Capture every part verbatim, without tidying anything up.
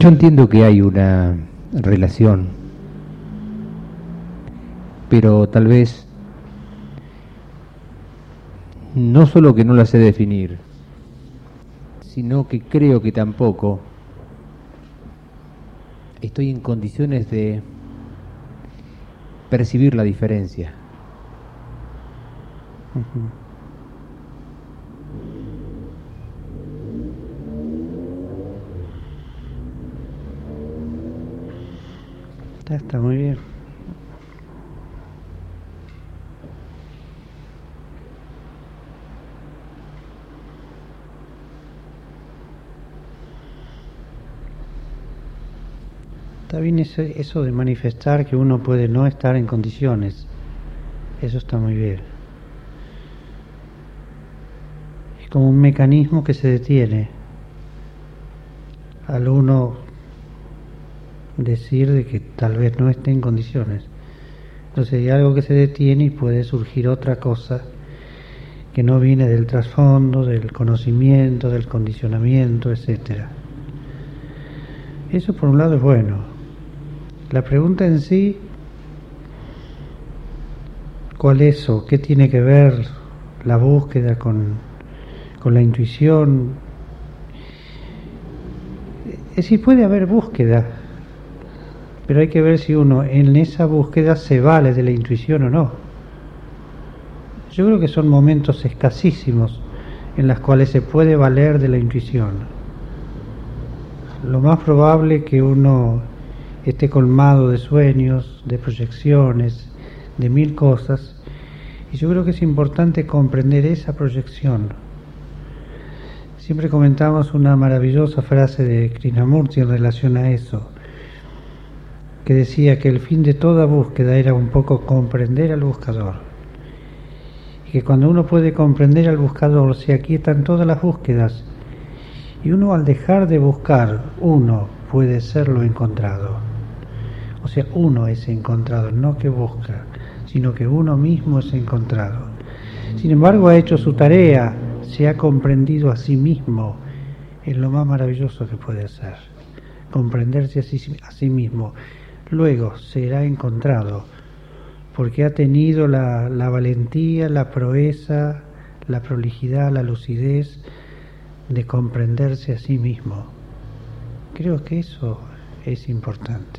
Yo entiendo que hay una relación, pero tal vez no solo que no la sé definir, sino que creo que tampoco estoy en condiciones de percibir la diferencia. Uh-huh. Está, está muy bien. Está bien eso, eso de manifestar que uno puede no estar en condiciones. Eso está muy bien. Es como un mecanismo que se detiene al uno decir de que tal vez no esté en condiciones. Entonces hay algo que se detiene y puede surgir otra cosa que no viene del trasfondo, del conocimiento, del condicionamiento, etcétera. Eso por un lado es bueno. La pregunta en sí, ¿cuál es o qué tiene que ver la búsqueda con, con la intuición? Es decir, puede haber búsqueda, pero hay que ver si uno en esa búsqueda se vale de la intuición o no. Yo creo que son momentos escasísimos en los cuales se puede valer de la intuición. Lo más probable es que uno esté colmado de sueños, de proyecciones, de mil cosas, y yo creo que es importante comprender esa proyección. Siempre comentamos una maravillosa frase de Krishnamurti en relación a eso, que decía que el fin de toda búsqueda era un poco comprender al buscador, y que cuando uno puede comprender al buscador se aquietan todas las búsquedas, y uno al dejar de buscar, uno puede ser lo encontrado. O sea, uno es encontrado, no que busca, sino que uno mismo es encontrado. Sin embargo, ha hecho su tarea, se ha comprendido a sí mismo, es lo más maravilloso que puede hacer, comprenderse a sí, a sí mismo. Luego será encontrado, porque ha tenido la, la valentía, la proeza, la prolijidad, la lucidez de comprenderse a sí mismo. Creo que eso es importante.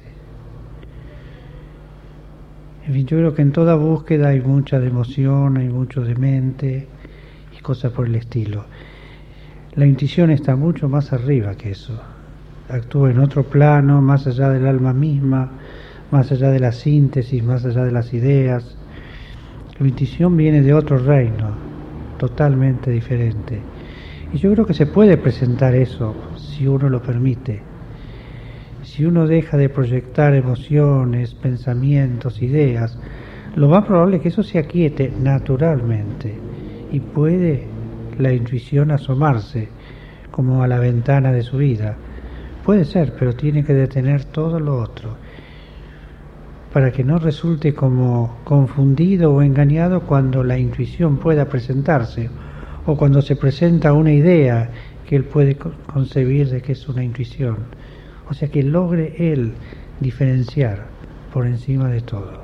En fin, yo creo que en toda búsqueda hay mucha de emoción, hay mucho de mente y cosas por el estilo. La intuición está mucho más arriba que eso. Actúa en otro plano, más allá del alma misma, más allá de la síntesis, más allá de las ideas. La intuición viene de otro reino, totalmente diferente. Y yo creo que se puede presentar eso, si uno lo permite. Si uno deja de proyectar emociones, pensamientos, ideas, lo más probable es que eso se aquiete naturalmente y puede la intuición asomarse como a la ventana de su vida. Puede ser, pero tiene que detener todo lo otro para que no resulte como confundido o engañado cuando la intuición pueda presentarse o cuando se presenta una idea que él puede concebir de que es una intuición. O sea, que logre él diferenciar por encima de todo.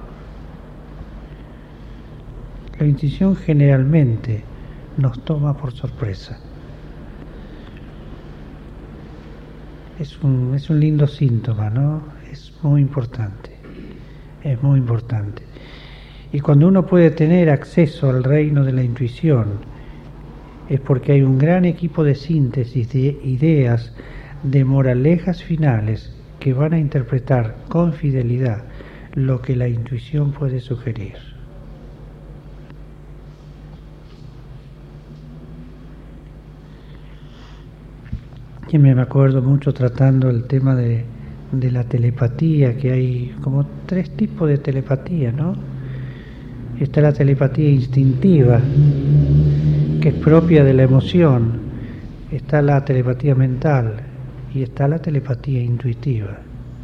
La intuición generalmente nos toma por sorpresa. Es un, es un lindo síntoma, ¿no? Es muy importante. Es muy importante. Y cuando uno puede tener acceso al reino de la intuición, es porque hay un gran equipo de síntesis de ideas, de moralejas finales que van a interpretar con fidelidad lo que la intuición puede sugerir. Yo me acuerdo mucho tratando el tema de, de la telepatía, que hay como tres tipos de telepatía, ¿no? Está la telepatía instintiva, que es propia de la emoción. Está la telepatía mental y está la telepatía intuitiva.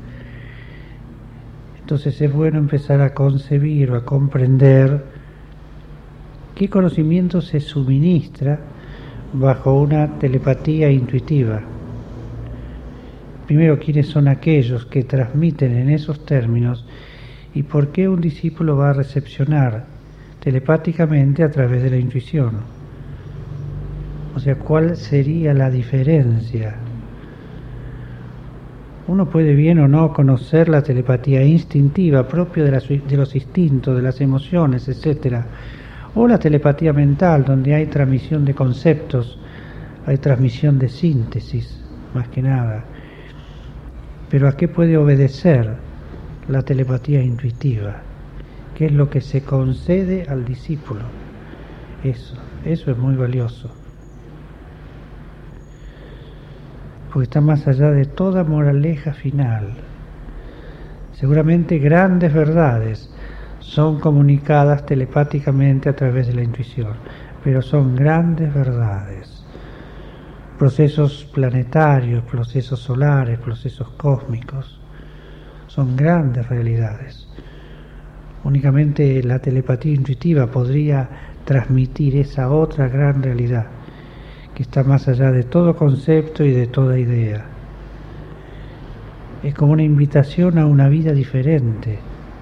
Entonces es bueno empezar a concebir o a comprender qué conocimiento se suministra bajo una telepatía intuitiva. Primero, ¿quiénes son aquellos que transmiten en esos términos y por qué un discípulo va a recepcionar telepáticamente a través de la intuición? O sea, ¿cuál sería la diferencia? Uno puede bien o no conocer la telepatía instintiva propia de, las, de los instintos, de las emociones, etcétera, o la telepatía mental, donde hay transmisión de conceptos, hay transmisión de síntesis, más que nada. Pero ¿a qué puede obedecer la telepatía intuitiva? ¿Qué es lo que se concede al discípulo? Eso, eso es muy valioso. Porque está más allá de toda moraleja final. Seguramente grandes verdades son comunicadas telepáticamente a través de la intuición, pero son grandes verdades. Procesos planetarios, procesos solares, procesos cósmicos, son grandes realidades. Únicamente la telepatía intuitiva podría transmitir esa otra gran realidad, que está más allá de todo concepto y de toda idea. Es como una invitación a una vida diferente.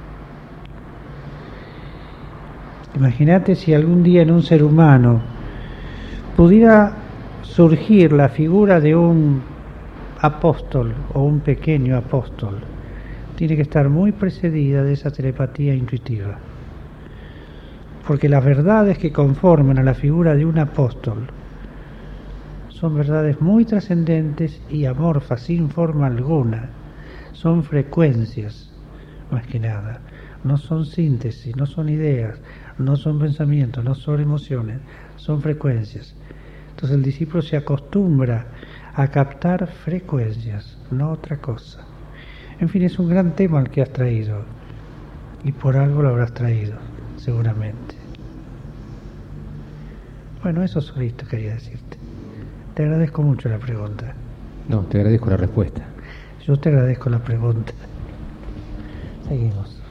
Imagínate si algún día en un ser humano pudiera surgir la figura de un apóstol o un pequeño apóstol. Tiene que estar muy precedida de esa telepatía intuitiva, porque las verdades que conforman a la figura de un apóstol son verdades muy trascendentes y amorfas, sin forma alguna. Son frecuencias, más que nada. No son síntesis, no son ideas, no son pensamientos, no son emociones, son frecuencias. Entonces el discípulo se acostumbra a captar frecuencias, no otra cosa. En fin, es un gran tema el que has traído, y por algo lo habrás traído, seguramente. Bueno, eso solito quería decirte. Te agradezco mucho la pregunta. No, te agradezco la respuesta. Yo te agradezco la pregunta. Seguimos.